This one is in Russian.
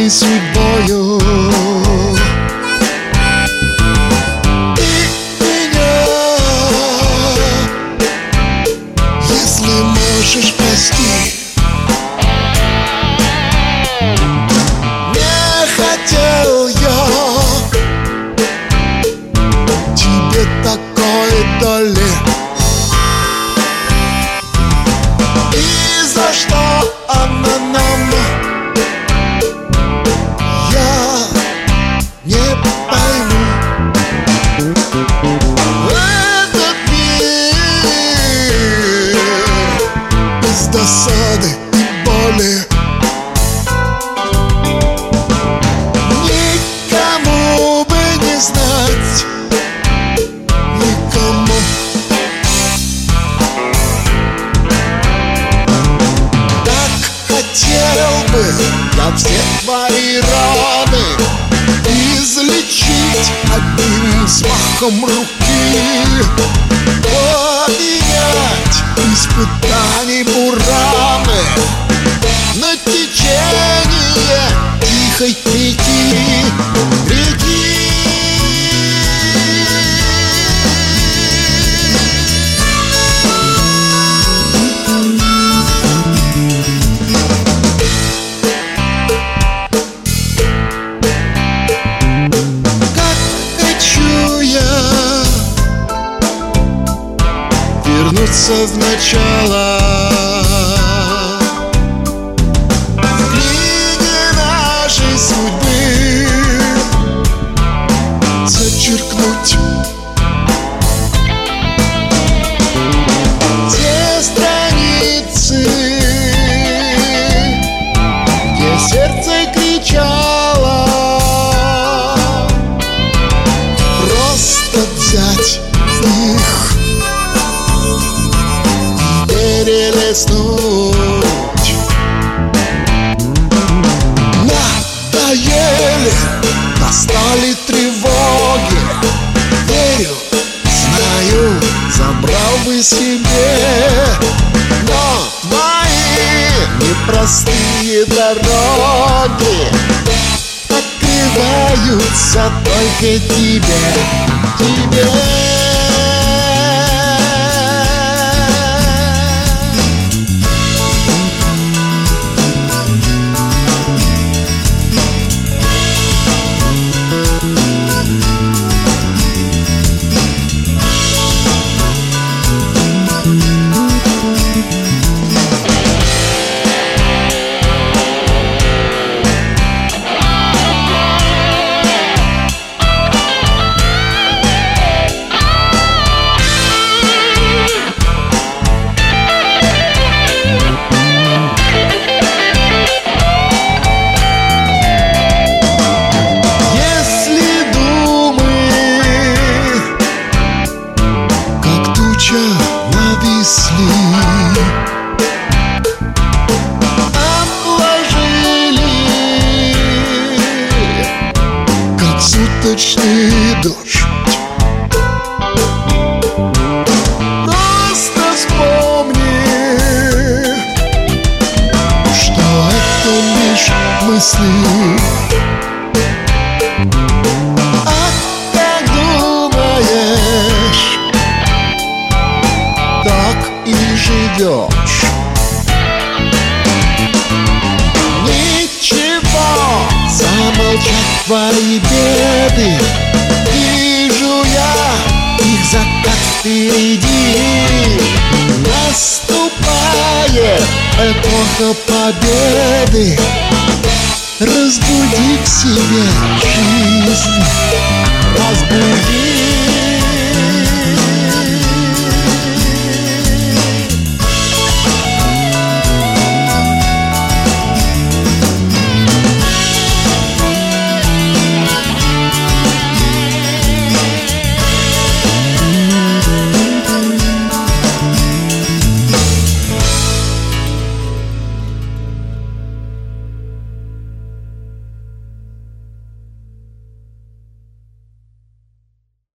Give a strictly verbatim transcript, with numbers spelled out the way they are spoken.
твоей судьбою. Ты меня, если можешь, прости. Не хотел я тебе такой доли. И за что она нам, я не пойму. Этот мир без досады и боли. Никому бы не знать, никому. Хотел бы я все твои раны излечить одним взмахом руки, поменять испытаний бураны на течение тихой реки, реки. Вернуться в начало, в книге нашей судьбы зачеркнуть те страницы, где сердце кричало. Просто взять их, перелистнуть. Надоели, достали тревоги. Верю, знаю, забрал бы себе. Но мои непростые дороги открываются только тебе, тебе. Нависли, обложили, как суточный дождь. Просто вспомни, что это лишь мысли. А как думаешь, так и живешь. Ничего, замолчат твои беды. Вижу я их закат впереди. Наступает эпоха победы. Разбуди в себе жизнь, разбуди.